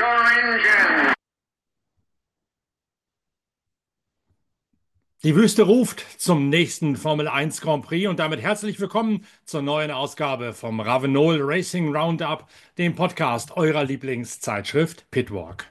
your engine. Die Wüste ruft zum nächsten Formel 1 Grand Prix und damit herzlich willkommen zur neuen Ausgabe vom Ravenol Racing Roundup, dem Podcast eurer Lieblingszeitschrift Pitwalk.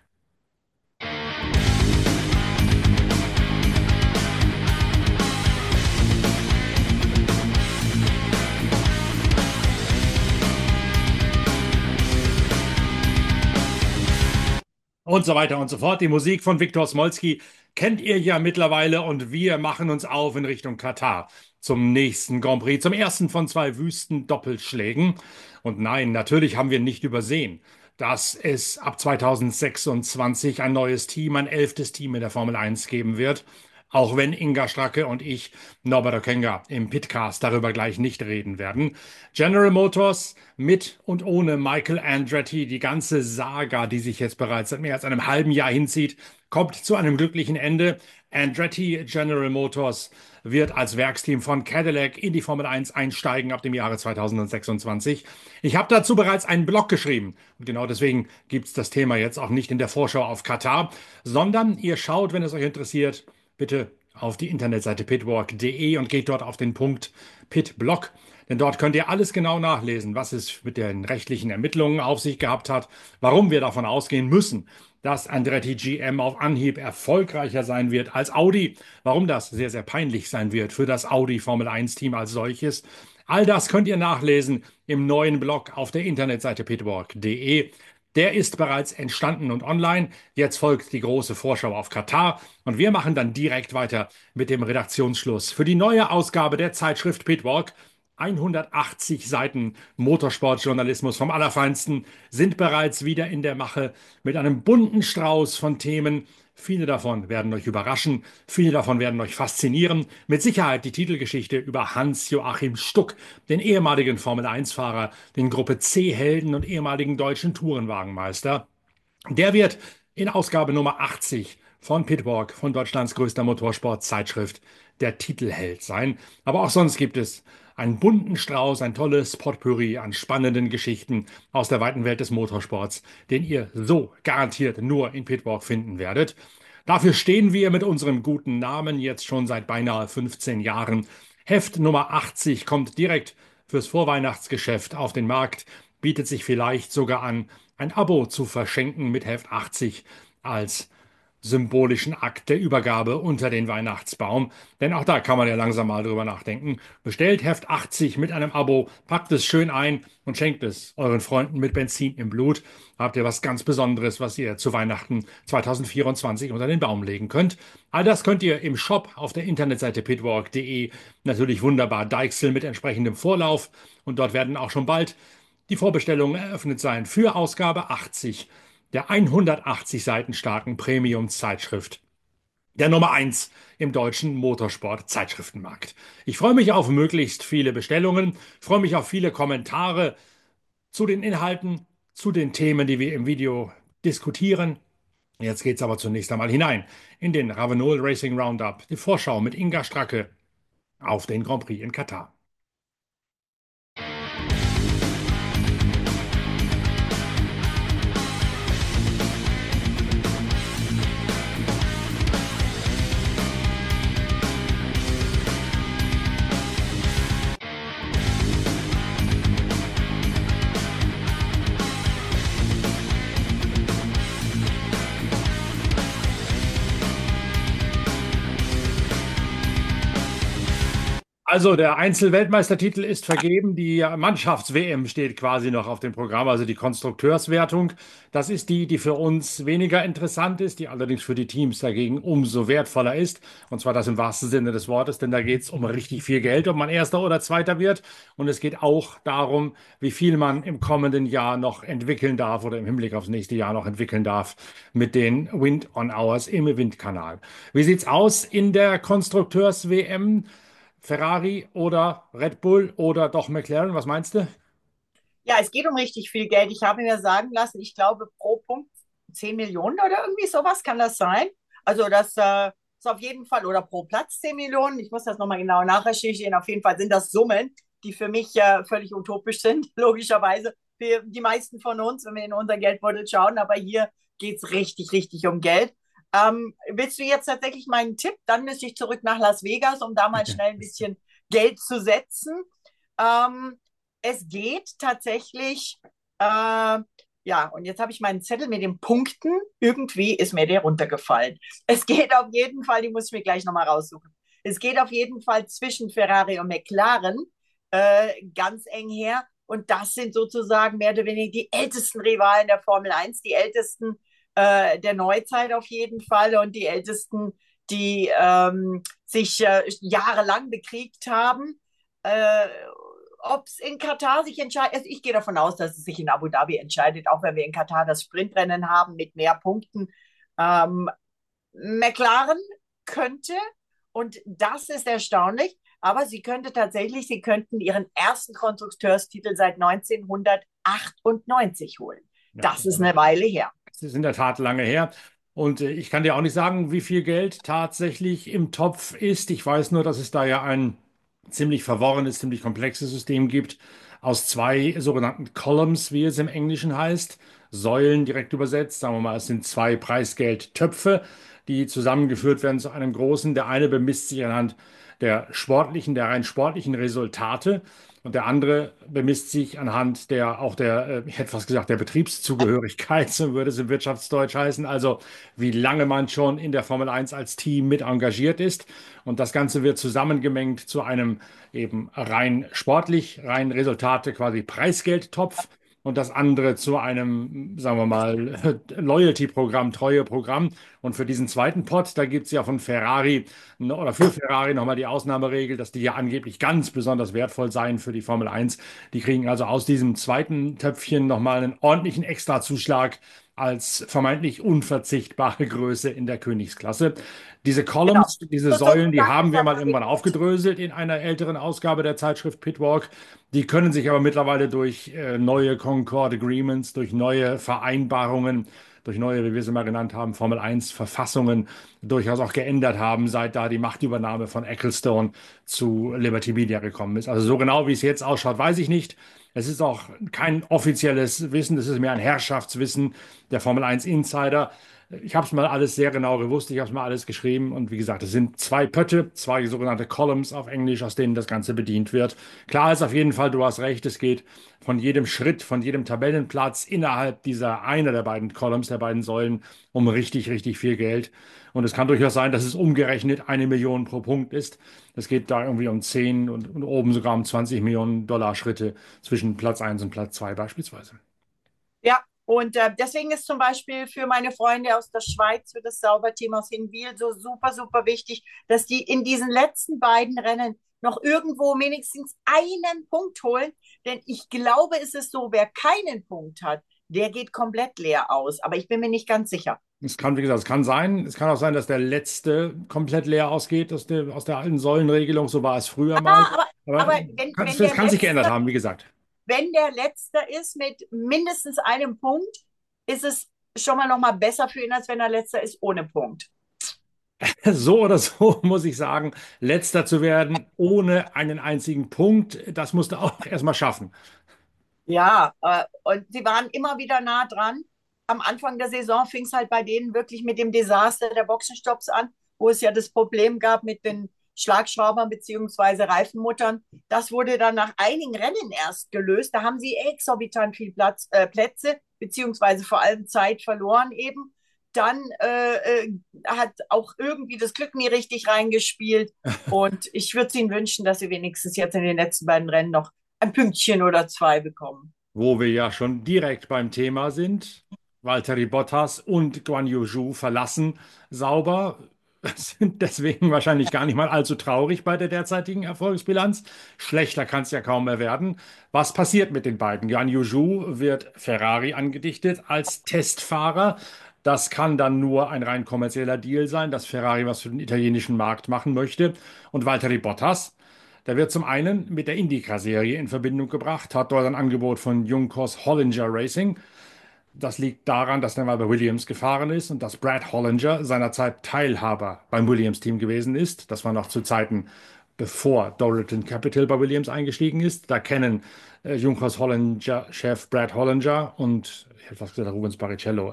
Und so weiter und so fort. Die Musik von Viktor Smolski kennt ihr ja mittlerweile und wir machen uns auf in Richtung Katar zum nächsten Grand Prix, zum ersten von zwei Wüsten-Doppelschlägen. Und nein, natürlich haben wir nicht übersehen, dass es ab 2026 ein neues Team, ein 11. Team in der Formel 1 geben wird. Auch wenn Inga Stracke und ich, Norbert Okenga, im Pitcast darüber gleich nicht reden werden. General Motors mit und ohne Michael Andretti, die ganze Saga, die sich jetzt bereits seit mehr als einem halben Jahr hinzieht, kommt zu einem glücklichen Ende. Andretti General Motors wird als Werksteam von Cadillac in die Formel 1 einsteigen ab dem Jahre 2026. Ich habe dazu bereits einen Blog geschrieben und genau deswegen gibt es das Thema jetzt auch nicht in der Vorschau auf Katar, sondern ihr schaut, wenn es euch interessiert, bitte auf die Internetseite pitwalk.de und geht dort auf den Punkt Pitblog. Denn dort könnt ihr alles genau nachlesen, was es mit den rechtlichen Ermittlungen auf sich gehabt hat, warum wir davon ausgehen müssen, dass Andretti GM auf Anhieb erfolgreicher sein wird als Audi, warum das sehr, sehr peinlich sein wird für das Audi Formel 1 Team als solches. All das könnt ihr nachlesen im neuen Blog auf der Internetseite pitwalk.de. Der ist bereits entstanden und online. Jetzt folgt die große Vorschau auf Katar und wir machen dann direkt weiter mit dem Redaktionsschluss für die neue Ausgabe der Zeitschrift Pitwalk. 180 Seiten Motorsportjournalismus vom Allerfeinsten sind bereits wieder in der Mache mit einem bunten Strauß von Themen. Viele davon werden euch überraschen, viele davon werden euch faszinieren. Mit Sicherheit die Titelgeschichte über Hans-Joachim Stuck, den ehemaligen Formel-1-Fahrer, den Gruppe C-Helden und ehemaligen deutschen Tourenwagenmeister. Der wird in Ausgabe Nummer 80 von Pitwalk, von Deutschlands größter Motorsportzeitschrift, der Titelheld sein. Aber auch sonst gibt es einen bunten Strauß, ein tolles Potpourri an spannenden Geschichten aus der weiten Welt des Motorsports, den ihr so garantiert nur in Pitwalk finden werdet. Dafür stehen wir mit unserem guten Namen jetzt schon seit beinahe 15 Jahren. Heft Nummer 80 kommt direkt fürs Vorweihnachtsgeschäft auf den Markt, bietet sich vielleicht sogar an, ein Abo zu verschenken mit Heft 80 als symbolischen Akt der Übergabe unter den Weihnachtsbaum. Denn auch da kann man ja langsam mal drüber nachdenken. Bestellt Heft 80 mit einem Abo, packt es schön ein und schenkt es euren Freunden mit Benzin im Blut. Habt ihr was ganz Besonderes, was ihr zu Weihnachten 2024 unter den Baum legen könnt. All das könnt ihr im Shop auf der Internetseite pitwalk.de natürlich wunderbar deichseln mit entsprechendem Vorlauf. Und dort werden auch schon bald die Vorbestellungen eröffnet sein für Ausgabe 80 der 180 Seiten starken Premium-Zeitschrift, der Nummer 1 im deutschen Motorsport-Zeitschriftenmarkt. Ich freue mich auf möglichst viele Bestellungen, freue mich auf viele Kommentare zu den Inhalten, zu den Themen, die wir im Video diskutieren. Jetzt geht es aber zunächst einmal hinein in den Ravenol Racing Roundup, die Vorschau mit Inga Stracke auf den Grand Prix in Katar. Also der Einzelweltmeistertitel ist vergeben. Die Mannschafts-WM steht quasi noch auf dem Programm, also die Konstrukteurswertung. Das ist die, die für uns weniger interessant ist, die allerdings für die Teams dagegen umso wertvoller ist. Und zwar das im wahrsten Sinne des Wortes, denn da geht es um richtig viel Geld, ob man Erster oder Zweiter wird. Und es geht auch darum, wie viel man im kommenden Jahr noch entwickeln darf oder im Hinblick aufs nächste Jahr noch entwickeln darf mit den Wind-on-Hours im Windkanal. Wie sieht's aus in der Konstrukteurs-WM? Ferrari oder Red Bull oder doch McLaren? Was meinst du? Ja, es geht um richtig viel Geld. Ich habe mir sagen lassen, ich glaube pro Punkt 10 Millionen oder irgendwie sowas kann das sein. Also das ist auf jeden Fall, oder pro Platz 10 Millionen. Ich muss das nochmal genau nachrecherchieren. Auf jeden Fall sind das Summen, die für mich völlig utopisch sind, logischerweise. für die meisten von uns, wenn wir in unser Geldbeutel schauen. Aber hier geht es richtig, richtig um Geld. Willst du jetzt tatsächlich meinen Tipp? Dann müsste ich zurück nach Las Vegas, um da mal schnell ein bisschen Geld zu setzen. Ähm, Es geht tatsächlich, ja, und jetzt habe ich meinen Zettel mit den Punkten. Irgendwie ist mir der runtergefallen. Es geht auf jeden Fall, die muss ich mir gleich nochmal raussuchen. Es geht auf jeden Fall zwischen Ferrari und McLaren ganz eng her. Und das sind sozusagen mehr oder weniger die ältesten Rivalen der Formel Eins, die ältesten der Neuzeit auf jeden Fall und die ältesten, die sich jahrelang bekriegt haben. Äh, Ob es in Katar sich entscheidet, also ich gehe davon aus, dass es sich in Abu Dhabi entscheidet, auch wenn wir in Katar das Sprintrennen haben mit mehr Punkten. Ähm, McLaren könnte, und das ist erstaunlich, aber sie könnten ihren ersten Konstrukteurstitel seit 1998 holen. Ja, Das ist eine Weile her. es ist in der Tat lange her. Und ich kann dir auch nicht sagen, wie viel Geld tatsächlich im Topf ist. Ich weiß nur, dass es da ja ein ziemlich verworrenes, ziemlich komplexes System gibt aus zwei sogenannten Columns, wie es im Englischen heißt. Säulen direkt übersetzt. Sagen wir mal, es sind zwei Preisgeldtöpfe, die zusammengeführt werden zu einem großen. Der eine bemisst sich anhand der rein sportlichen Resultate. Und der andere bemisst sich anhand ich hätte fast gesagt, der Betriebszugehörigkeit, so würde es im Wirtschaftsdeutsch heißen. Also, wie lange man schon in der Formel Eins als Team mit engagiert ist. Und das Ganze wird zusammengemengt zu einem eben rein sportlich, rein Resultate quasi Preisgeldtopf. Und das andere zu einem, sagen wir mal, Loyalty-Programm, Treueprogramm. Und für diesen zweiten Pot, da gibt es ja von Ferrari oder für Ferrari nochmal die Ausnahmeregel, dass die ja angeblich ganz besonders wertvoll seien für die Formel Eins. Die kriegen also aus diesem zweiten Töpfchen nochmal einen ordentlichen Extrazuschlag als vermeintlich unverzichtbare Größe in der Königsklasse. Diese Genau. Columns, diese Säulen, die Sozusagen haben wir mal irgendwann Vertragsregeln. aufgedröselt in einer älteren Ausgabe der Zeitschrift Pitwalk. Die können sich aber mittlerweile durch neue Concord Agreements, durch neue Vereinbarungen, durch neue, wie wir sie mal genannt haben, Formel 1 Verfassungen durchaus auch geändert haben, seit da die Machtübernahme von Ecclestone zu Liberty Media gekommen ist. Also so genau, wie es jetzt ausschaut, weiß ich nicht. Es ist auch kein offizielles Wissen, es ist mehr ein Herrschaftswissen der Formel 1 Insider. Ich habe es mal alles sehr genau gewusst, ich habe es mal alles geschrieben und wie gesagt, es sind zwei Pötte, zwei sogenannte Columns auf Englisch, aus denen das Ganze bedient wird. Klar ist auf jeden Fall, du hast recht, es geht von jedem Schritt, von jedem Tabellenplatz innerhalb dieser einer der beiden Columns, der beiden Säulen um richtig, richtig viel Geld. Und es kann durchaus sein, dass es umgerechnet 1 Million pro Punkt ist. Es geht da irgendwie um 10 und oben sogar um 20 Millionen Dollar Schritte zwischen Platz eins und Platz 2 beispielsweise. Ja, und deswegen ist zum Beispiel für meine Freunde aus der Schweiz, für das Sauberteam aus Hinwil so super, super wichtig, dass die in diesen letzten beiden Rennen noch irgendwo wenigstens einen Punkt holen. Denn ich glaube, es ist so, wer keinen Punkt hat, der geht komplett leer aus. Aber ich bin mir nicht ganz sicher. Es kann, wie gesagt, es kann sein. Es kann auch sein, dass der letzte komplett leer ausgeht aus der alten Säulenregelung. So war es früher mal. Ah, aber Aber es kann sich geändert haben, wie gesagt. wenn der Letzter ist mit mindestens einem Punkt, ist es schon mal noch mal besser für ihn, als wenn er Letzter ist ohne Punkt. So oder so muss ich sagen, letzter zu werden ohne einen einzigen Punkt, das musste auch erstmal schaffen. Ja, und sie waren immer wieder nah dran. Am Anfang der Saison fing es halt bei denen wirklich mit dem Desaster der Boxenstopps an, wo es ja das Problem gab mit den Schlagschraubern beziehungsweise Reifenmuttern. Das wurde dann nach einigen Rennen erst gelöst. Da haben sie exorbitant viel Plätze beziehungsweise vor allem Zeit verloren eben. Dann hat auch irgendwie das Glück nie richtig reingespielt. Und ich würde es ihnen wünschen, dass sie wenigstens jetzt in den letzten beiden Rennen noch ein Pünktchen oder zwei bekommen. Wo wir ja schon direkt beim Thema sind. Valtteri Bottas und Guan Yu Zhou verlassen sauber, sind deswegen wahrscheinlich gar nicht mal allzu traurig bei der derzeitigen Erfolgsbilanz. Schlechter kann es ja kaum mehr werden. Was passiert mit den beiden? Guan Yu Zhou wird Ferrari angedichtet als Testfahrer. Das kann dann nur ein rein kommerzieller Deal sein, dass Ferrari was für den italienischen Markt machen möchte. Und Valtteri Bottas, der wird zum einen mit der IndyCar-Serie in Verbindung gebracht, hat dort ein Angebot von Junkers Hollinger Racing. Das liegt daran, dass er mal bei Williams gefahren ist und dass Brad Hollinger seinerzeit Teilhaber beim Williams-Team gewesen ist. Das war noch zu Zeiten bevor Dorilton Capital bei Williams eingestiegen ist. Da kennen Junkers Hollinger-Chef Brad Hollinger und, ich hätte fast gesagt, Rubens Barrichello,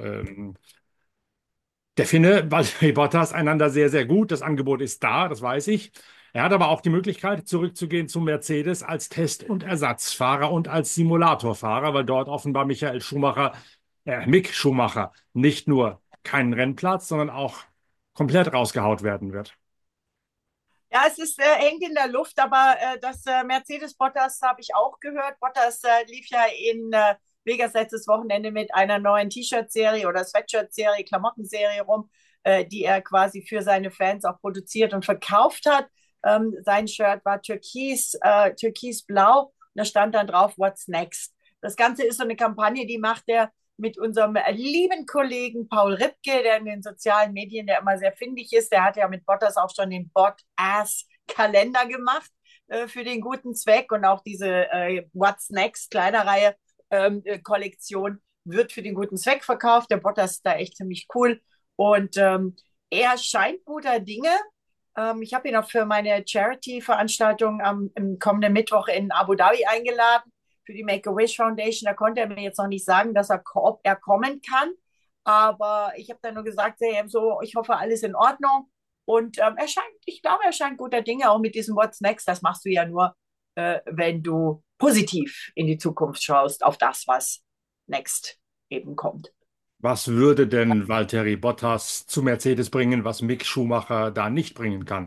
der Finne, Valtteri Bottas, einander sehr, sehr gut. Das Angebot ist da, das weiß ich. Er hat aber auch die Möglichkeit, zurückzugehen zum Mercedes als Test- und Ersatzfahrer und als Simulatorfahrer, weil dort offenbar Mick Schumacher nicht nur keinen Rennplatz, sondern auch komplett rausgehaut werden wird. Ja, hängt in der Luft, aber das Mercedes Bottas habe ich auch gehört. Bottas lief ja in Vegas letztes Wochenende mit einer neuen T-Shirt-Serie oder Sweatshirt-Serie, Klamottenserie rum, die er quasi für seine Fans auch produziert und verkauft hat. Sein Shirt war türkisblau und da stand dann drauf, What's next? Das Ganze ist so eine Kampagne, die macht er mit unserem lieben Kollegen Paul Ripke, der in den sozialen Medien, der immer sehr findig ist. Der hat ja mit Bottas auch schon den Bot-Ass-Kalender gemacht für den guten Zweck und auch diese What's Next Kleiderreihe Kollektion wird für den guten Zweck verkauft. Der Bottas ist da echt ziemlich cool und er scheint guter Dinge. Ich habe ihn auch für meine Charity-Veranstaltung im kommenden Mittwoch in Abu Dhabi eingeladen für die Make-A-Wish Foundation. Da konnte er mir jetzt noch nicht sagen, ob er kommen kann. Aber ich habe dann nur gesagt, hey, so, ich hoffe, alles in Ordnung. Und ich glaube, er scheint guter Dinge, auch mit diesem What's Next. Das machst du ja nur, wenn du positiv in die Zukunft schaust, auf das, was next eben kommt. Was würde denn Valtteri Bottas zu Mercedes bringen, was Mick Schumacher da nicht bringen kann?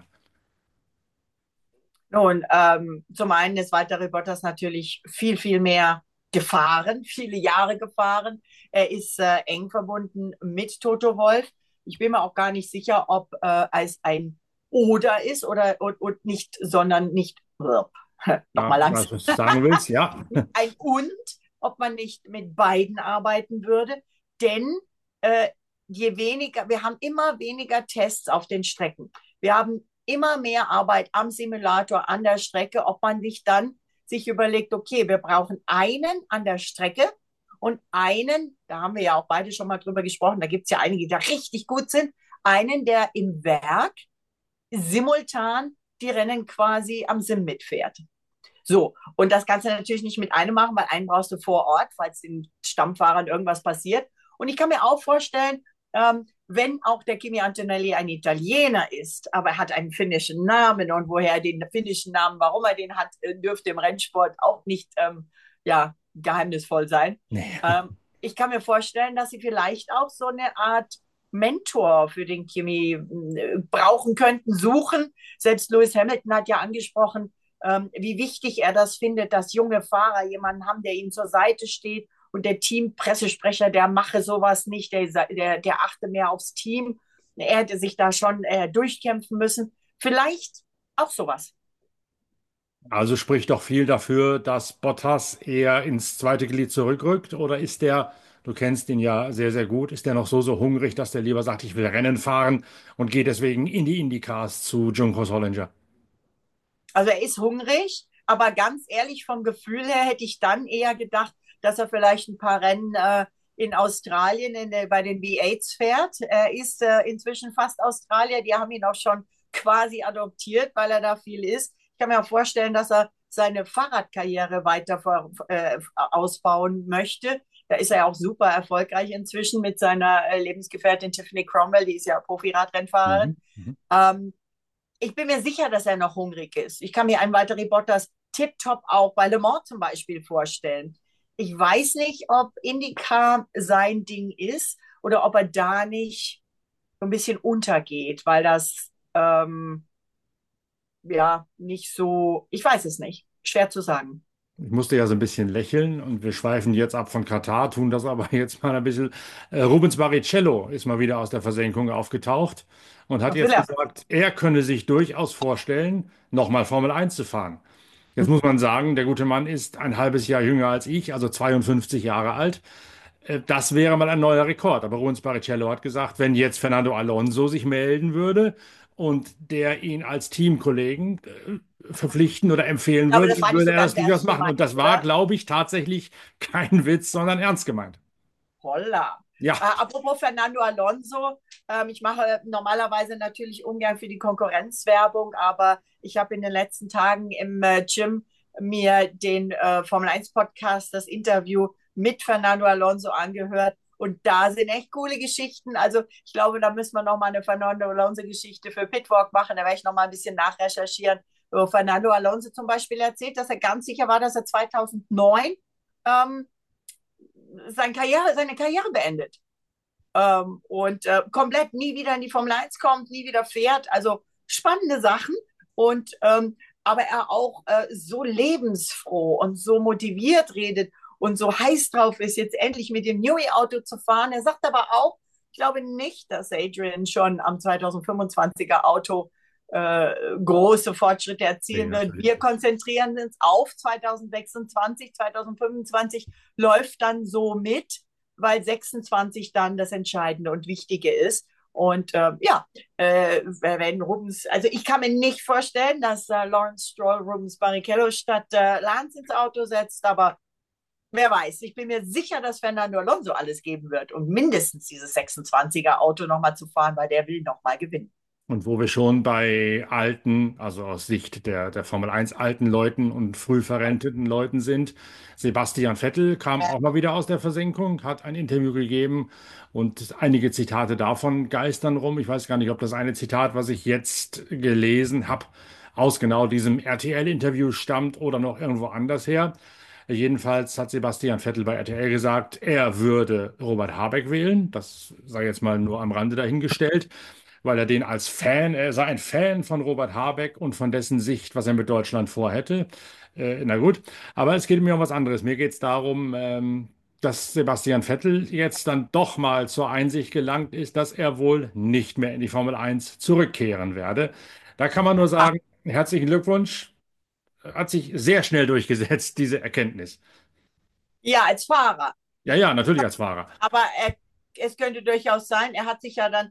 Nun, zum einen ist Valtteri Bottas natürlich viel, viel mehr gefahren, viele Jahre gefahren. Er ist eng verbunden mit Toto Wolff. Ich bin mir auch gar nicht sicher, ob es ein Oder ist und nicht, sondern nicht, Ja, nochmal was langsam, du sagen willst, ja. ein Und, ob man nicht mit beiden arbeiten würde. Denn äh, wir haben immer weniger Tests auf den Strecken. Wir haben immer mehr Arbeit am Simulator, an der Strecke, ob man nicht dann sich überlegt, okay, wir brauchen einen an der Strecke und einen, da haben wir ja auch beide schon mal drüber gesprochen, da gibt es ja einige, die da richtig gut sind, einen, der im Werk simultan die Rennen quasi am Sim mitfährt. So, und das kannst du natürlich nicht mit einem machen, weil einen brauchst du vor Ort, falls den Stammfahrern irgendwas passiert. Und ich kann mir auch vorstellen, wenn auch der Kimi Antonelli ein Italiener ist, aber er hat einen finnischen Namen und woher er den finnischen Namen, warum er den hat, dürfte im Rennsport auch nicht ja, geheimnisvoll sein. Nee. Ich kann mir vorstellen, dass sie vielleicht auch so eine Art Mentor für den Kimi brauchen könnten, suchen. Selbst Lewis Hamilton hat ja angesprochen, wie wichtig er das findet, dass junge Fahrer jemanden haben, der ihnen zur Seite steht und der Teampressesprecher, der mache sowas nicht, der achte mehr aufs Team. Er hätte sich da schon durchkämpfen müssen. Vielleicht auch sowas. Also spricht doch viel dafür, dass Bottas eher ins zweite Glied zurückrückt, oder ist der, du kennst ihn ja sehr, sehr gut, ist der noch so hungrig, dass der lieber sagt, ich will Rennen fahren und geht deswegen in die IndyCars zu Juncos Hollinger? Also er ist hungrig, aber ganz ehrlich, vom Gefühl her hätte ich dann eher gedacht, dass er vielleicht ein paar Rennen in Australien bei den V8s fährt. Er ist inzwischen fast Australier. Die haben ihn auch schon quasi adoptiert, weil er da viel ist. Ich kann mir auch vorstellen, dass er seine Fahrradkarriere weiter ausbauen möchte. Da ist er ja auch super erfolgreich inzwischen mit seiner Lebensgefährtin Tiffany Cromwell, die ist ja Profi-Radrennfahrerin. Mhm. Mhm. Ähm, Ich bin mir sicher, dass er noch hungrig ist. Ich kann mir einen Valtteri Bottas tipptopp auch bei Le Mans zum Beispiel vorstellen. Ich weiß nicht, ob IndyCar sein Ding ist oder ob er da nicht so ein bisschen untergeht, weil das ja nicht so, ich weiß es nicht. Schwer zu sagen. Ich musste ja so ein bisschen lächeln und wir schweifen jetzt ab von Katar, tun das aber jetzt mal ein bisschen. Rubens Barrichello ist mal wieder aus der Versenkung aufgetaucht und hat Was will jetzt er? gesagt, er könne sich durchaus vorstellen, nochmal Formel 1 zu fahren. Jetzt muss man sagen, der gute Mann ist ein halbes Jahr jünger als ich, also 52 Jahre alt. Das wäre mal ein neuer Rekord. Aber Rubens Barrichello hat gesagt, wenn jetzt Fernando Alonso sich melden würde und der ihn als Teamkollegen verpflichten oder empfehlen Aber würde, das war nicht würde so er das ganz durchaus ernst machen. gemeint, Und das war, oder? glaube ich, tatsächlich kein Witz, sondern ernst gemeint. Holla. Ja, Apropos Fernando Alonso, ich mache normalerweise natürlich ungern für die Konkurrenz Werbung, aber ich habe in den letzten Tagen im Gym mir den Formel 1 Podcast, das Interview mit Fernando Alonso angehört. Und da sind echt coole Geschichten. Also ich glaube, da müssen wir nochmal eine Fernando Alonso-Geschichte für Pitwalk machen. Da werde ich nochmal ein bisschen nachrecherchieren. Wo Fernando Alonso zum Beispiel erzählt, dass er ganz sicher war, dass er 2009 ähm, seine Karriere beendet. Und komplett nie wieder in die Formel 1 kommt, nie wieder fährt. Also spannende Sachen. Und aber er auch so lebensfroh und so motiviert redet und so heiß drauf ist, jetzt endlich mit dem Newey-Auto zu fahren. Er sagt aber auch, ich glaube nicht, dass Adrian schon am 2025er Auto große Fortschritte nee, erzielen wird. natürlich Wir nicht. konzentrieren uns auf 2026, 2025 läuft dann so mit, weil 26 dann das Entscheidende und Wichtige ist. Und ja, wenn Rubens, also ich kann mir nicht vorstellen, dass Lawrence Stroll Rubens Barrichello statt Lance ins Auto setzt, aber wer weiß. Ich bin mir sicher, dass Fernando Alonso alles geben wird und mindestens dieses 26er Auto nochmal zu fahren, weil der will nochmal gewinnen. Und wo wir schon bei alten, also aus Sicht der Formel 1 alten Leuten und früh verrenteten Leuten sind, Sebastian Vettel kam auch mal wieder aus der Versenkung, hat ein Interview gegeben und einige Zitate davon geistern rum. Ich weiß gar nicht, ob das eine Zitat, was ich jetzt gelesen habe, aus genau diesem RTL-Interview stammt oder noch irgendwo anders her. Jedenfalls hat Sebastian Vettel bei RTL gesagt, er würde Robert Habeck wählen. Das sei jetzt mal nur am Rande dahingestellt, weil er den als Fan, er sei ein Fan von Robert Habeck und von dessen Sicht, was er mit Deutschland vorhätte. Na gut, aber es geht mir um was anderes. Mir geht es darum, dass Sebastian Vettel jetzt dann doch mal zur Einsicht gelangt ist, dass er wohl nicht mehr in die Formel 1 zurückkehren werde. Da kann man nur Ach, sagen, herzlichen Glückwunsch, hat sich sehr schnell durchgesetzt, diese Erkenntnis. ja, als Fahrer. Ja, ja, natürlich als Fahrer. Aber es könnte durchaus sein, er hat sich ja dann,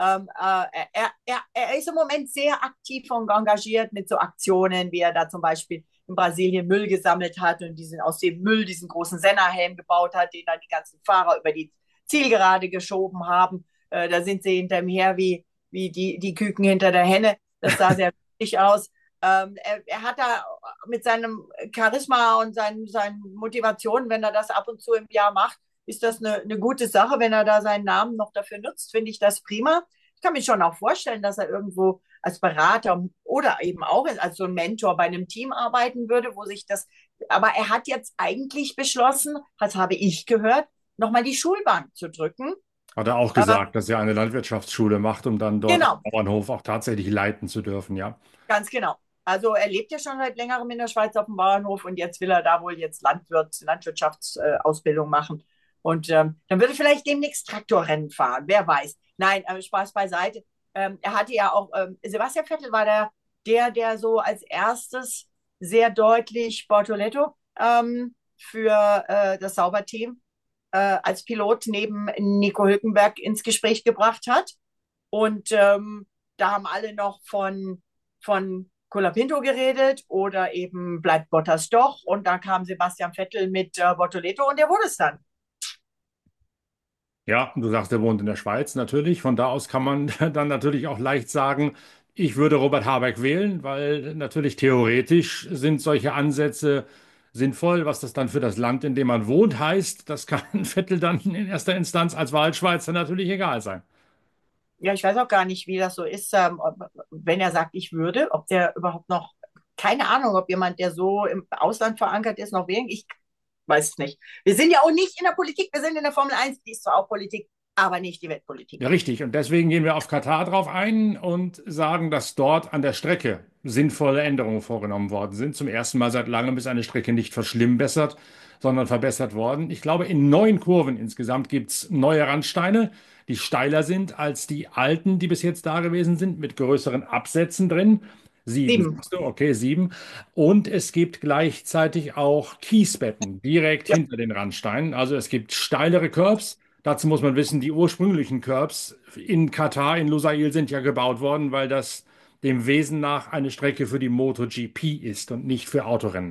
er ist im Moment sehr aktiv und engagiert mit so Aktionen, wie er da zum Beispiel in Brasilien Müll gesammelt hat und aus dem Müll diesen großen Senna-Helm gebaut hat, den dann die ganzen Fahrer über die Zielgerade geschoben haben. Da sind sie hinter ihm her wie die Küken hinter der Henne. Das sah sehr witzig aus. Er hat da mit seinem Charisma und seinen Motivationen, wenn er das ab und zu im Jahr macht, ist das eine gute Sache, wenn er da seinen Namen noch dafür nutzt, finde ich das prima. Ich kann mir schon auch vorstellen, dass er irgendwo als Berater oder eben auch als so ein Mentor bei einem Team arbeiten würde, wo sich das, aber er hat jetzt eigentlich beschlossen, das habe ich gehört, nochmal die Schulbank zu drücken. Hat er auch gesagt, dass er eine Landwirtschaftsschule macht, um dann dort Genau, am Bauernhof auch tatsächlich leiten zu dürfen, ja. ganz genau. Also er lebt ja schon seit längerem in der Schweiz auf dem Bauernhof und jetzt will er da wohl jetzt Landwirtschaftsausbildung machen. Und dann würde vielleicht demnächst Traktorrennen fahren, wer weiß. Nein, Spaß beiseite. Er hatte ja auch, Sebastian Vettel war der so als erstes sehr deutlich Bortoleto für das Sauberteam als Pilot neben Nico Hülkenberg ins Gespräch gebracht hat. Und da haben alle noch von Colapinto geredet oder eben bleibt Bottas doch. Und da kam Sebastian Vettel mit Bortoleto und der wurde es dann. Ja, du sagst, er wohnt in der Schweiz, natürlich. Von da aus kann man dann natürlich auch leicht sagen, ich würde Robert Habeck wählen, weil natürlich theoretisch sind solche Ansätze sinnvoll. Was das dann für das Land, in dem man wohnt, heißt, das kann Vettel dann in erster Instanz als Wahlschweizer natürlich egal sein. Ja, ich weiß auch gar nicht, wie das so ist, wenn er sagt, ich würde, ob der überhaupt noch, keine Ahnung, ob jemand, der so im Ausland verankert ist, noch wählen. Ich weiß es nicht. Wir sind ja auch nicht in der Politik, wir sind in der Formel 1, die ist zwar auch Politik, aber nicht die Weltpolitik. Ja, richtig. Und deswegen gehen wir auf Katar drauf ein und sagen, dass dort an der Strecke sinnvolle Änderungen vorgenommen worden sind. Zum ersten Mal seit langem ist eine Strecke nicht verschlimmbessert, sondern verbessert worden. Ich glaube, in 9 Kurven insgesamt gibt es neue Randsteine, die steiler sind als die alten, die bis jetzt da gewesen sind, mit größeren Absätzen drin. 7, 7. sagst du, okay, 7. Und es gibt gleichzeitig auch Kiesbetten direkt Ja, hinter den Randsteinen. Also es gibt steilere Curbs. Dazu muss man wissen, die ursprünglichen Curbs in Katar, in Lusail, sind ja gebaut worden, weil das dem Wesen nach eine Strecke für die MotoGP ist und nicht für Autorennen.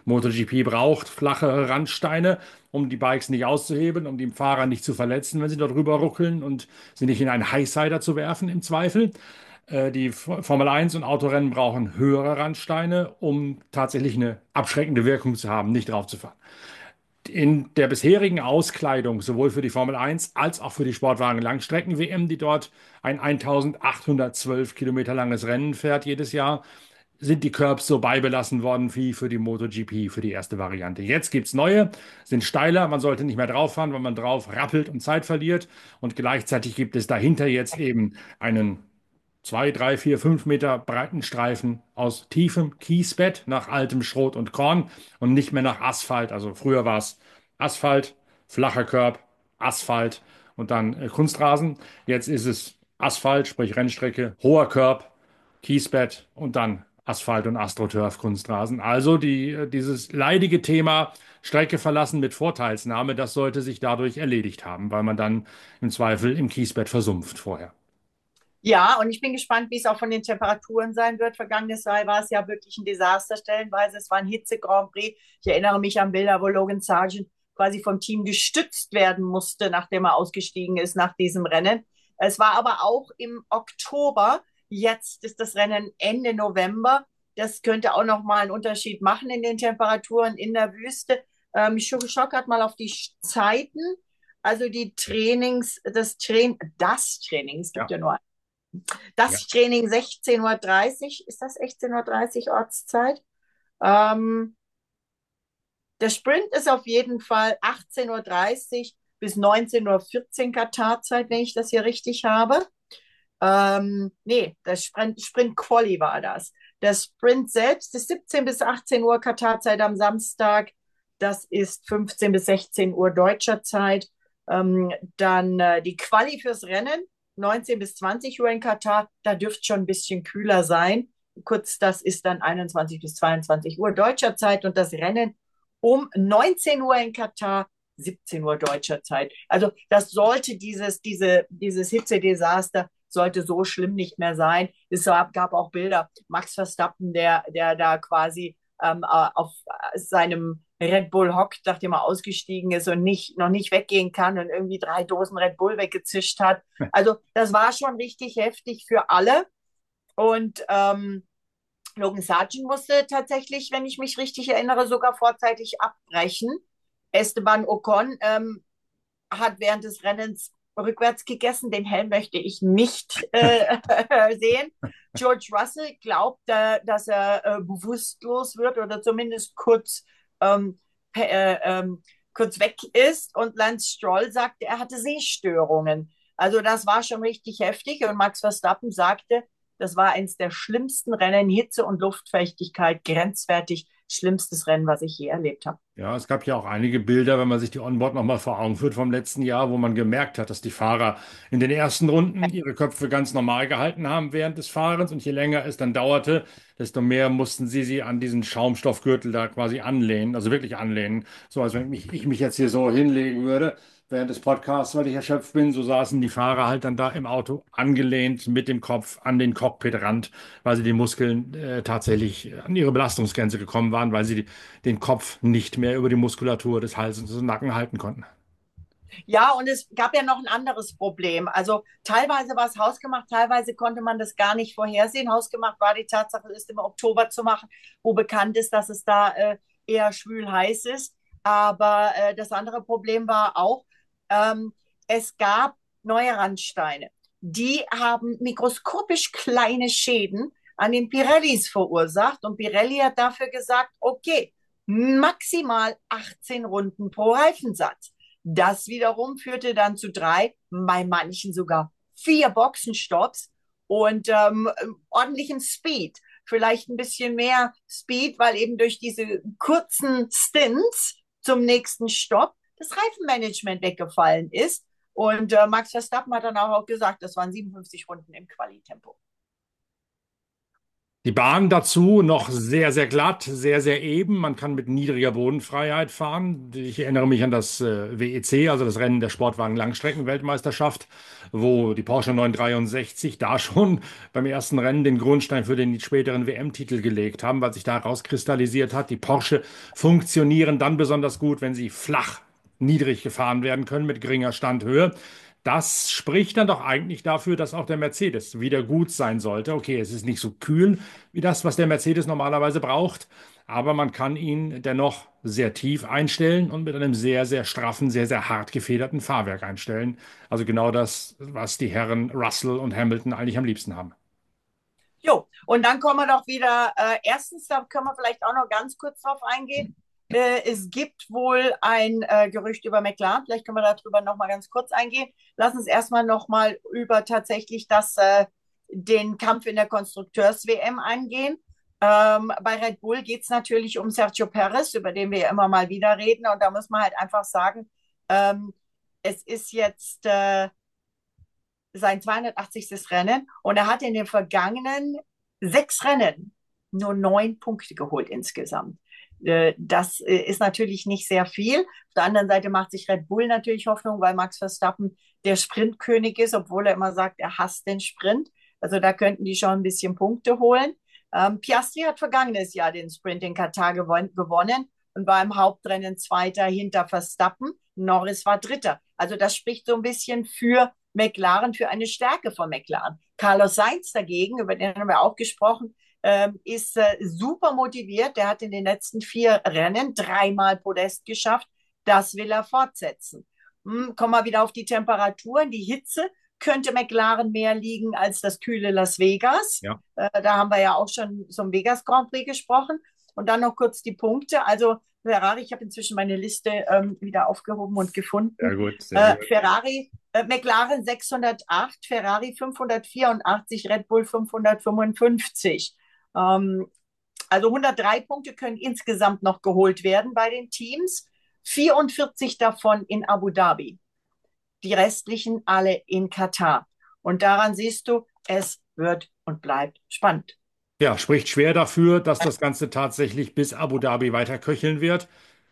MotoGP braucht flachere Randsteine, um die Bikes nicht auszuhebeln, um die Fahrer nicht zu verletzen, wenn sie dort rüber ruckeln und sie nicht in einen Highsider zu werfen im Zweifel. Die Formel 1 und Autorennen brauchen höhere Randsteine, um tatsächlich eine abschreckende Wirkung zu haben, nicht drauf zu fahren. In der bisherigen Auskleidung, sowohl für die Formel 1 als auch für die Sportwagen Langstrecken-WM, die dort ein 1812 Kilometer langes Rennen fährt jedes Jahr, sind die Curbs so beibelassen worden wie für die MotoGP, für die erste Variante. Jetzt gibt es neue, sind steiler, man sollte nicht mehr drauf fahren, weil man drauf rappelt und Zeit verliert. Und gleichzeitig gibt es dahinter jetzt eben einen 2, 3, 4, 5 Meter breiten Streifen aus tiefem Kiesbett nach altem Schrot und Korn und nicht mehr nach Asphalt. Also früher war es Asphalt, flacher Curb, Asphalt und dann Kunstrasen. Jetzt ist es Asphalt, sprich Rennstrecke, hoher Curb, Kiesbett und dann Asphalt und AstroTurf Kunstrasen. Also dieses leidige Thema Strecke verlassen mit Vorteilsnahme, das sollte sich dadurch erledigt haben, weil man dann im Zweifel im Kiesbett versumpft vorher. Ja, und ich bin gespannt, wie es auch von den Temperaturen sein wird. Vergangenes Jahr war es ja wirklich ein Desaster stellenweise. Es war ein Hitze-Grand Prix. Ich erinnere mich an Bilder, wo Logan Sargent quasi vom Team gestützt werden musste, nachdem er ausgestiegen ist nach diesem Rennen. Es war aber auch im Oktober. Jetzt ist das Rennen Ende November. Das könnte auch noch mal einen Unterschied machen in den Temperaturen in der Wüste. Ich schaue gerade mal auf die Zeiten. Also die Trainings, das Training, es gibt Ja, ja nur ja. das Training 16:30 Uhr, ist das 16:30 Uhr Ortszeit? Ähm, der Sprint ist auf jeden Fall 18:30 Uhr bis 19:14 Uhr Katarzeit, wenn ich das hier richtig habe. Nee, das Sprint Quali war das. Der Sprint selbst ist 17 bis 18 Uhr Katarzeit am Samstag. Das ist 15 bis 16 Uhr deutscher Zeit. Dann die Quali fürs Rennen, 19 bis 20 Uhr in Katar. Da dürfte schon ein bisschen kühler sein. Kurz, das ist dann 21 bis 22 Uhr deutscher Zeit und das Rennen um 19 Uhr in Katar, 17 Uhr deutscher Zeit. Also das sollte dieses Hitzedesaster sollte so schlimm nicht mehr sein. Es gab auch Bilder, Max Verstappen, der da quasi auf seinem Red Bull hockt, nachdem er ausgestiegen ist und noch nicht weggehen kann und irgendwie 3 Dosen Red Bull weggezischt hat. Also das war schon richtig heftig für alle. Und Logan Sargent musste tatsächlich, wenn ich mich richtig erinnere, sogar vorzeitig abbrechen. Esteban Ocon hat während des Rennens rückwärts gegessen. Den Helm möchte ich nicht sehen. George Russell glaubt, dass er bewusstlos wird oder zumindest ähm, kurz weg ist. Und Lance Stroll sagte, er hatte Sehstörungen. Also das war schon richtig heftig. Und Max Verstappen sagte, das war eines der schlimmsten Rennen, Hitze und Luftfeuchtigkeit, grenzwertig schlimmstes Rennen, was ich je erlebt habe. Ja, es gab ja auch einige Bilder, wenn man sich die Onboard nochmal vor Augen führt vom letzten Jahr, wo man gemerkt hat, dass die Fahrer in den ersten Runden ihre Köpfe ganz normal gehalten haben während des Fahrens und je länger es dann dauerte, desto mehr mussten sie an diesen Schaumstoffgürtel da quasi anlehnen, also wirklich anlehnen. So, als wenn ich mich jetzt hier so hinlegen würde während des Podcasts, weil ich erschöpft bin, so saßen die Fahrer halt dann da im Auto angelehnt mit dem Kopf an den Cockpitrand, weil sie die Muskeln tatsächlich an ihre Belastungsgrenze gekommen waren, weil sie den Kopf nicht mehr über die Muskulatur des Halses und Nacken halten konnten. Ja, und es gab ja noch ein anderes Problem. Also teilweise war es hausgemacht, teilweise konnte man das gar nicht vorhersehen. Hausgemacht war die Tatsache, es im Oktober zu machen, wo bekannt ist, dass es da eher schwül heiß ist. Aber das andere Problem war auch, ähm, es gab neue Randsteine. Die haben mikroskopisch kleine Schäden an den Pirellis verursacht. Und Pirelli hat dafür gesagt, okay, maximal 18 Runden pro Reifensatz. Das wiederum führte dann zu 3, bei manchen sogar 4 Boxenstopps und ordentlichem Speed. Vielleicht ein bisschen mehr Speed, weil eben durch diese kurzen Stints zum nächsten Stopp das Reifenmanagement weggefallen ist. Und Max Verstappen hat dann auch gesagt, das waren 57 Runden im Qualitempo. Die Bahn dazu noch sehr, sehr glatt, sehr, sehr eben. Man kann mit niedriger Bodenfreiheit fahren. Ich erinnere mich an das WEC, also das Rennen der Sportwagen Langstrecken-Weltmeisterschaft, wo die Porsche 963 da schon beim ersten Rennen den Grundstein für den späteren WM-Titel gelegt haben, weil sich da herauskristallisiert hat, die Porsche funktionieren dann besonders gut, wenn sie flach, niedrig gefahren werden können mit geringer Standhöhe. Das spricht dann doch eigentlich dafür, dass auch der Mercedes wieder gut sein sollte. Okay, es ist nicht so kühl wie das, was der Mercedes normalerweise braucht, aber man kann ihn dennoch sehr tief einstellen und mit einem sehr, sehr straffen, sehr, sehr hart gefederten Fahrwerk einstellen. Also genau das, was die Herren Russell und Hamilton eigentlich am liebsten haben. Jo, und dann kommen wir doch wieder, erstens, da können wir vielleicht auch noch ganz kurz drauf eingehen. Es gibt wohl ein Gerücht über McLaren, vielleicht können wir darüber noch mal ganz kurz eingehen. Lass uns erstmal noch mal über tatsächlich den Kampf in der Konstrukteurs-WM eingehen. Bei Red Bull geht es natürlich um Sergio Perez, über den wir ja immer mal wieder reden. Und da muss man halt einfach sagen, ähm, es ist jetzt sein 280. Rennen und er hat in den vergangenen 6 Rennen nur 9 Punkte geholt insgesamt. Das ist natürlich nicht sehr viel. Auf der anderen Seite macht sich Red Bull natürlich Hoffnung, weil Max Verstappen der Sprintkönig ist, obwohl er immer sagt, er hasst den Sprint. Also da könnten die schon ein bisschen Punkte holen. Piastri hat vergangenes Jahr den Sprint in Katar gewonnen und war im Hauptrennen Zweiter hinter Verstappen. Norris war Dritter. Also das spricht so ein bisschen für McLaren, für eine Stärke von McLaren. Carlos Sainz dagegen, über den haben wir auch gesprochen, ist super motiviert. Der hat in den letzten 4 Rennen 3-mal Podest geschafft. Das will er fortsetzen. Kommen wir wieder auf die Temperaturen. Die Hitze könnte McLaren mehr liegen als das kühle Las Vegas. Ja, Da haben wir ja auch schon zum Vegas Grand Prix gesprochen. Und dann noch kurz die Punkte. Also Ferrari, ich habe inzwischen meine Liste wieder aufgehoben und sehr gefunden. gut, sehr gut. McLaren 608, Ferrari 584, Red Bull 555. Also 103 Punkte können insgesamt noch geholt werden bei den Teams. 44 davon in Abu Dhabi. Die restlichen alle in Katar. Und daran siehst du, es wird und bleibt spannend. Ja, spricht schwer dafür, dass das Ganze tatsächlich bis Abu Dhabi weiter köcheln wird.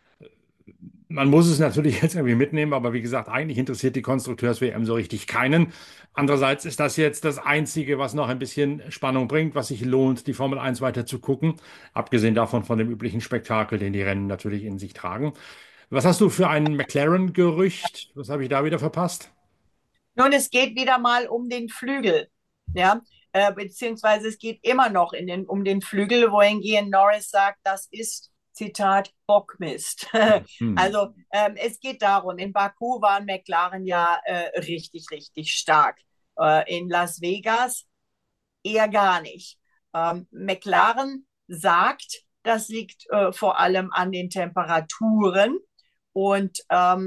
Man muss es natürlich jetzt irgendwie mitnehmen, aber wie gesagt, eigentlich interessiert die Konstrukteurs-WM so richtig keinen. Andererseits ist das jetzt das Einzige, was noch ein bisschen Spannung bringt, was sich lohnt, die Formel 1 weiter zu gucken. Abgesehen davon von dem üblichen Spektakel, den die Rennen natürlich in sich tragen. Was hast du für ein McLaren-Gerücht? Was habe ich da wieder verpasst? Nun, es geht wieder mal um den Flügel, ja, beziehungsweise es geht immer noch um den Flügel, wohingehend Norris sagt, das ist, Zitat, Bockmist. Hm. Also es geht darum, in Baku waren McLaren ja richtig, richtig stark. In Las Vegas eher gar nicht. McLaren sagt, das liegt vor allem an den Temperaturen und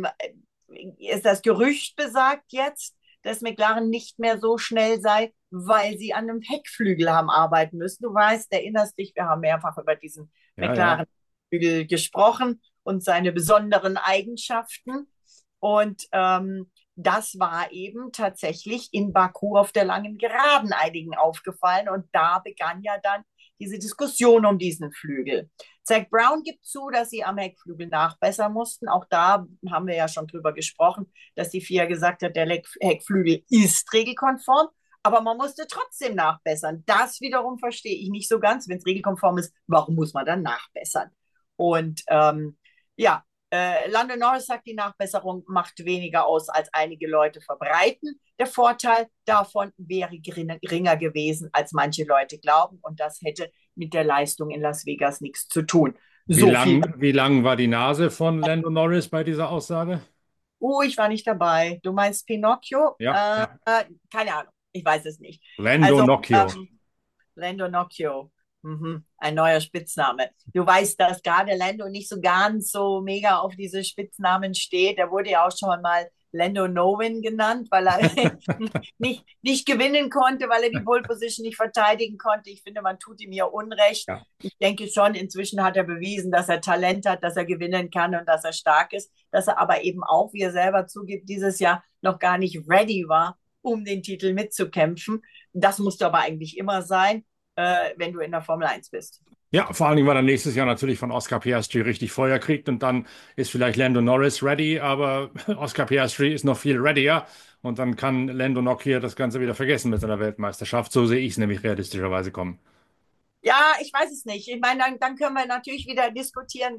das Gerücht besagt jetzt, dass McLaren nicht mehr so schnell sei, weil sie an einem Heckflügel haben arbeiten müssen. Du weißt, erinnerst dich, wir haben mehrfach über diesen Ja, ja. McLaren-Flügel gesprochen und seine besonderen Eigenschaften. Und das war eben tatsächlich in Baku auf der langen Geraden einigen aufgefallen. Und da begann ja dann diese Diskussion um diesen Flügel. Zach Brown gibt zu, dass sie am Heckflügel nachbessern mussten. Auch da haben wir ja schon drüber gesprochen, dass die FIA gesagt hat, der Heckflügel ist regelkonform, aber man musste trotzdem nachbessern. Das wiederum verstehe ich nicht so ganz. Wenn es regelkonform ist, warum muss man dann nachbessern? Und ja, Lando Norris sagt, die Nachbesserung macht weniger aus, als einige Leute verbreiten. Der Vorteil davon wäre geringer gewesen, als manche Leute glauben. Und das hätte mit der Leistung in Las Vegas nichts zu tun. So viel. Wie lang war die Nase von Lando Norris bei dieser Aussage? Ich war nicht dabei. Du meinst Pinocchio? Ja, ja. Keine Ahnung. Ich weiß es nicht. Lando Also, Noccio. Lando Nocchio. Ein neuer Spitzname. Du weißt, dass gerade Lando nicht so ganz so mega auf diese Spitznamen steht. Er wurde ja auch schon mal Lando No-Win genannt, weil er nicht gewinnen konnte, weil er die Pole Position nicht verteidigen konnte. Ich finde, man tut ihm hier Unrecht. Ja. Ich denke schon, inzwischen hat er bewiesen, dass er Talent hat, dass er gewinnen kann und dass er stark ist, dass er aber eben auch, wie er selber zugibt, dieses Jahr noch gar nicht ready war, um den Titel mitzukämpfen. Das musste aber eigentlich immer sein. wenn du in der Formel 1 bist. Ja, vor allen Dingen, weil er nächstes Jahr natürlich von Oscar Piastri richtig Feuer kriegt und dann ist vielleicht Lando Norris ready, aber Oscar Piastri ist noch viel readier und dann kann Lando noch hier das Ganze wieder vergessen mit seiner Weltmeisterschaft. So sehe ich es nämlich realistischerweise kommen. Ja, ich weiß es nicht. Ich meine, dann können wir natürlich wieder diskutieren,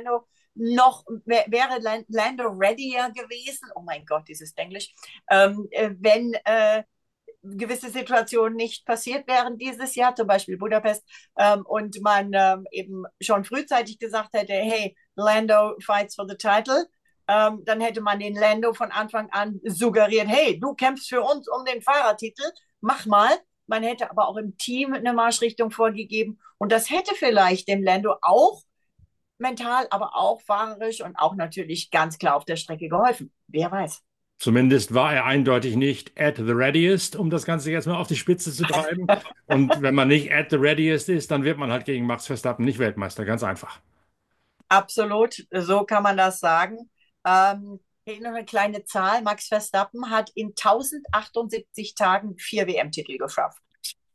wäre Lando readier gewesen? Oh mein Gott, dieses Englisch. Wenn gewisse Situationen nicht passiert wären dieses Jahr, zum Beispiel Budapest, und man eben schon frühzeitig gesagt hätte, hey, Lando fights for the title, dann hätte man den Lando von Anfang an suggeriert, hey, du kämpfst für uns um den Fahrertitel, mach mal. Man hätte aber auch im Team eine Marschrichtung vorgegeben und das hätte vielleicht dem Lando auch mental, aber auch fahrerisch und auch natürlich ganz klar auf der Strecke geholfen. Wer weiß. Zumindest war er eindeutig nicht at the readiest, um das Ganze jetzt mal auf die Spitze zu treiben. Und wenn man nicht at the readiest ist, dann wird man halt gegen Max Verstappen nicht Weltmeister. Ganz einfach. Absolut, so kann man das sagen. Hier noch eine kleine Zahl. Max Verstappen hat in 1078 Tagen 4 WM-Titel geschafft.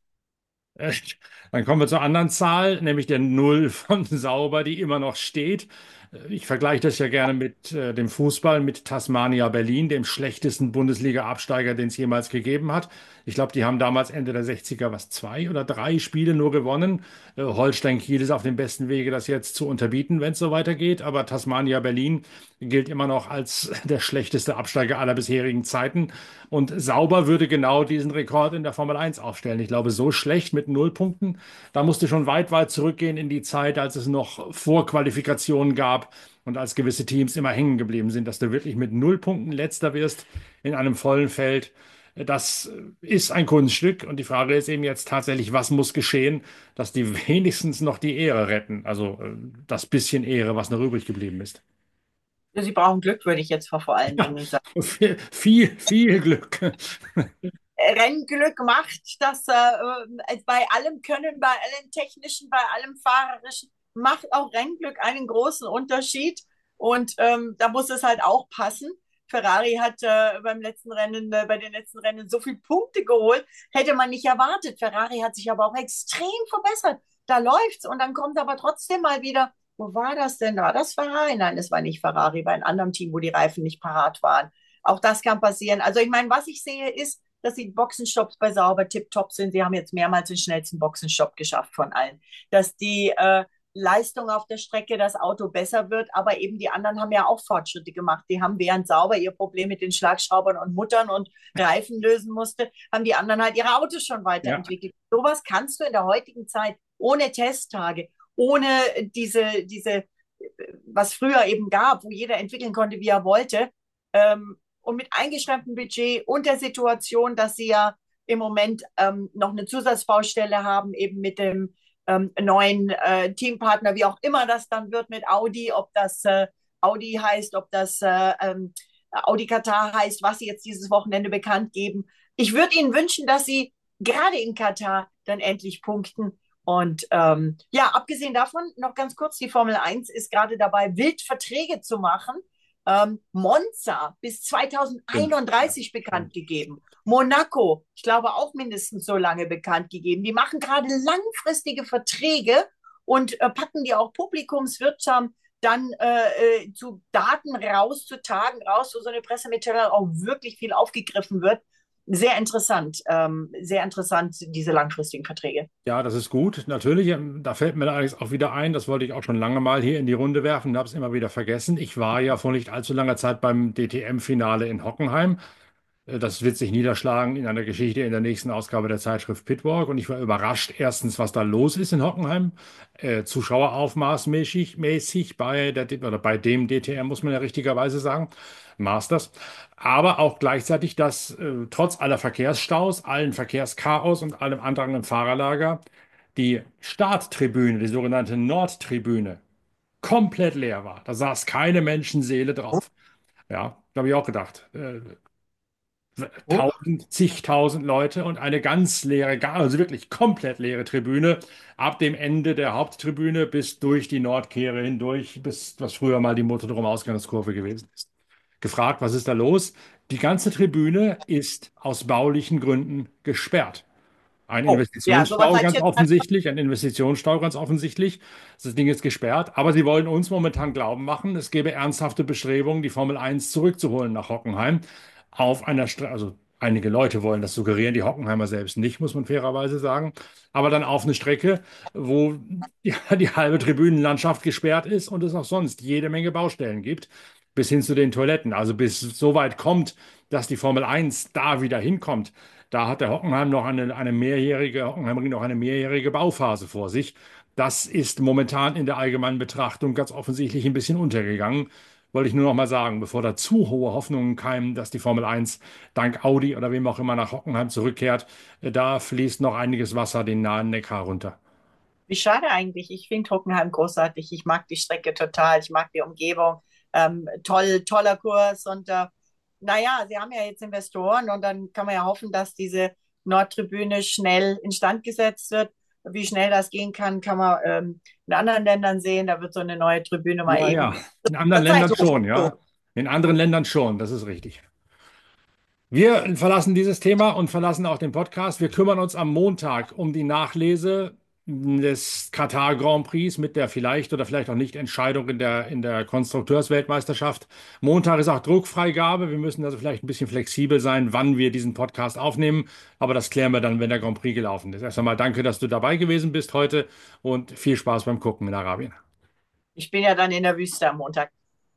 Äh, Dann kommen wir zur anderen Zahl, nämlich der Null von Sauber, die immer noch steht. Ich vergleiche das ja gerne mit dem Fußball, mit Tasmania Berlin, dem schlechtesten Bundesliga-Absteiger, den es jemals gegeben hat. Ich glaube, die haben damals Ende der 60er was 2 oder 3 Spiele nur gewonnen. Holstein Kiel ist auf dem besten Wege, das jetzt zu unterbieten, wenn es so weitergeht. Aber Tasmania Berlin gilt immer noch als der schlechteste Absteiger aller bisherigen Zeiten. Und Sauber würde genau diesen Rekord in der Formel 1 aufstellen. Ich glaube, so schlecht mit 0 Punkten. Da musste schon weit, weit zurückgehen in die Zeit, als es noch Vorqualifikationen gab und als gewisse Teams immer hängen geblieben sind, dass du wirklich mit 0 Punkten Letzter wirst in einem vollen Feld. Das ist ein Kunststück und die Frage ist eben jetzt tatsächlich, was muss geschehen, dass die wenigstens noch die Ehre retten, also das bisschen Ehre, was noch übrig geblieben ist. Sie brauchen Glück, würde ich jetzt vor allen Ja, Dingen sagen. viel, viel, viel Glück. Rennglück macht, dass bei allem Können, bei allem Technischen, bei allem Fahrerischen, macht auch Rennglück einen großen Unterschied. Und da muss es halt auch passen. Ferrari hat bei den letzten Rennen so viele Punkte geholt, hätte man nicht erwartet. Ferrari hat sich aber auch extrem verbessert. Da läuft's und dann kommt aber trotzdem mal wieder, wo war das denn? War das Ferrari? Nein, das war nicht Ferrari, bei einem anderen Team, wo die Reifen nicht parat waren. Auch das kann passieren. Also ich meine, was ich sehe, ist, dass die Boxenstopps bei Sauber tipptopp sind. Sie haben jetzt mehrmals den schnellsten Boxenstopp geschafft von allen. Dass die Leistung auf der Strecke, das Auto besser wird, aber eben die anderen haben ja auch Fortschritte gemacht. Die haben während Sauber ihr Problem mit den Schlagschraubern und Muttern und Reifen lösen musste, haben die anderen halt ihre Autos schon Ja. weiterentwickelt. Sowas kannst du in der heutigen Zeit ohne Testtage, ohne diese was früher eben gab, wo jeder entwickeln konnte, wie er wollte, und mit eingeschränktem Budget und der Situation, dass sie ja im Moment noch eine Zusatzbaustelle haben, eben mit dem neuen Teampartner, wie auch immer das dann wird mit Audi, ob das Audi heißt, ob das Audi Katar heißt, was sie jetzt dieses Wochenende bekannt geben. Ich würde Ihnen wünschen, dass Sie gerade in Katar dann endlich punkten. Und ja, abgesehen davon, noch ganz kurz, die Formel 1 ist gerade dabei, wild Verträge zu machen. Monza bis Stimmt. Ja, 2031 bekannt stimmt. gegeben. Monaco, ich glaube auch mindestens so lange bekannt gegeben. Die machen gerade langfristige Verträge und packen die auch publikumswirksam dann zu Daten raus, zu Tagen raus, wo so eine Pressemitteilung auch wirklich viel aufgegriffen wird. Sehr interessant, diese langfristigen Verträge. Ja, das ist gut. Natürlich, da fällt mir allerdings auch wieder ein, das wollte ich auch schon lange mal hier in die Runde werfen, habe es immer wieder vergessen. Ich war ja vor nicht allzu langer Zeit beim DTM-Finale in Hockenheim. Das wird sich niederschlagen in einer Geschichte in der nächsten Ausgabe der Zeitschrift Pitwalk. Und ich war überrascht, erstens, was da los ist in Hockenheim. Zuschaueraufmaßmäßig oder bei dem DTM, muss man ja richtigerweise sagen, Masters. Aber auch gleichzeitig, dass trotz aller Verkehrsstaus, allen Verkehrschaos und allem Andrang im Fahrerlager die Starttribüne, die sogenannte Nordtribüne, komplett leer war. Da saß keine Menschenseele drauf. Ja, da habe ich auch gedacht. Tausend, zigtausend Leute und eine ganz leere, also wirklich komplett leere Tribüne ab dem Ende der Haupttribüne bis durch die Nordkehre hindurch, bis was früher mal die Motodrom-Ausgangskurve gewesen ist. Gefragt, was ist da los? Die ganze Tribüne ist aus baulichen Gründen gesperrt. Ein Oh, ja, sowas Investitionsstau hatte ich ganz jetzt gerade. offensichtlich, ein Investitionsstau ganz offensichtlich. Das Ding ist gesperrt, aber sie wollen uns momentan glauben machen, es gäbe ernsthafte Bestrebungen, die Formel 1 zurückzuholen nach Hockenheim auf einer Strecke. Also einige Leute wollen das suggerieren, die Hockenheimer selbst nicht, muss man fairerweise sagen. Aber dann auf eine Strecke, wo die halbe Tribünenlandschaft gesperrt ist und es auch sonst jede Menge Baustellen gibt, bis hin zu den Toiletten. Also bis es so weit kommt, dass die Formel 1 da wieder hinkommt. Da hat der Hockenheim noch eine mehrjährige, Hockenheimring noch eine mehrjährige Bauphase vor sich. Das ist momentan in der allgemeinen Betrachtung ganz offensichtlich ein bisschen untergegangen. Wollte ich nur noch mal sagen, bevor da zu hohe Hoffnungen keimen, dass die Formel 1 dank Audi oder wem auch immer nach Hockenheim zurückkehrt, da fließt noch einiges Wasser den nahen Neckar runter. Wie schade eigentlich. Ich finde Hockenheim großartig. Ich mag die Strecke total. Ich mag die Umgebung. Toller Kurs. Und naja, sie haben ja jetzt Investoren und dann kann man ja hoffen, dass diese Nordtribüne schnell instand gesetzt wird. Wie schnell das gehen kann, kann man in anderen Ländern sehen. Da wird so eine neue Tribüne mal Ja, eben ja, in anderen zur Zeit Ländern so. schon, ja. In anderen Ländern schon, das ist richtig. Wir verlassen dieses Thema und verlassen auch den Podcast. Wir kümmern uns am Montag um die Nachlese des Katar Grand Prix mit der vielleicht oder vielleicht auch nicht Entscheidung in der Konstrukteursweltmeisterschaft. Montag ist auch Druckfreigabe. Wir müssen also vielleicht ein bisschen flexibel sein, wann wir diesen Podcast aufnehmen. Aber das klären wir dann, wenn der Grand Prix gelaufen ist. Erst einmal danke, dass du dabei gewesen bist heute und viel Spaß beim Gucken in Arabien. Ich bin ja dann in der Wüste am Montag.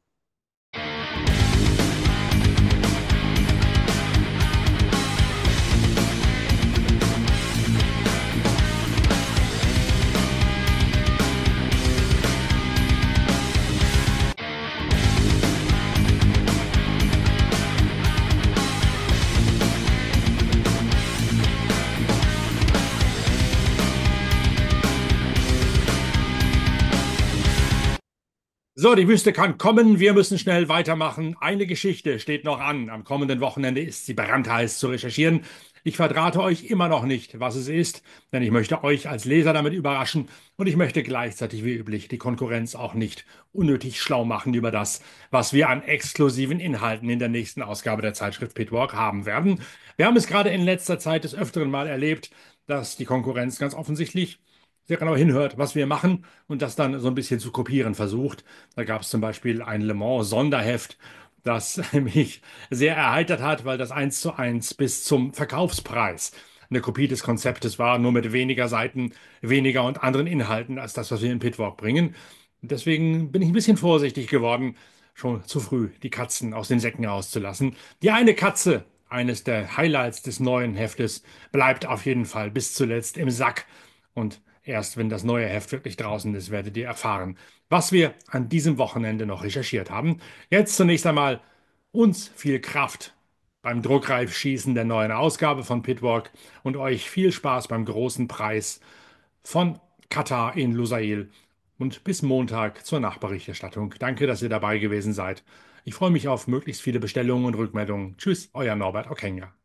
So, die Wüste kann kommen. Wir müssen schnell weitermachen. Eine Geschichte steht noch an. Am kommenden Wochenende ist sie brandheiß zu recherchieren. Ich verrate euch immer noch nicht, was es ist, denn ich möchte euch als Leser damit überraschen und ich möchte gleichzeitig wie üblich die Konkurrenz auch nicht unnötig schlau machen über das, was wir an exklusiven Inhalten in der nächsten Ausgabe der Zeitschrift Pitwalk haben werden. Wir haben es gerade in letzter Zeit des Öfteren mal erlebt, dass die Konkurrenz ganz offensichtlich sehr genau hinhört, was wir machen und das dann so ein bisschen zu kopieren versucht. Da gab es zum Beispiel ein Le Mans-Sonderheft, das mich sehr erheitert hat, weil das 1:1 bis zum Verkaufspreis eine Kopie des Konzeptes war, nur mit weniger Seiten, weniger und anderen Inhalten als das, was wir in Pitwalk bringen. Und deswegen bin ich ein bisschen vorsichtig geworden, schon zu früh die Katzen aus den Säcken rauszulassen. Die eine Katze, eines der Highlights des neuen Heftes, bleibt auf jeden Fall bis zuletzt im Sack. Und erst wenn das neue Heft wirklich draußen ist, werdet ihr erfahren, was wir an diesem Wochenende noch recherchiert haben. Jetzt zunächst einmal uns viel Kraft beim Druckreifschießen der neuen Ausgabe von Pitwalk und euch viel Spaß beim großen Preis von Katar in Lusail und bis Montag zur Nachberichterstattung. Danke, dass ihr dabei gewesen seid. Ich freue mich auf möglichst viele Bestellungen und Rückmeldungen. Tschüss, euer Norbert Okenga.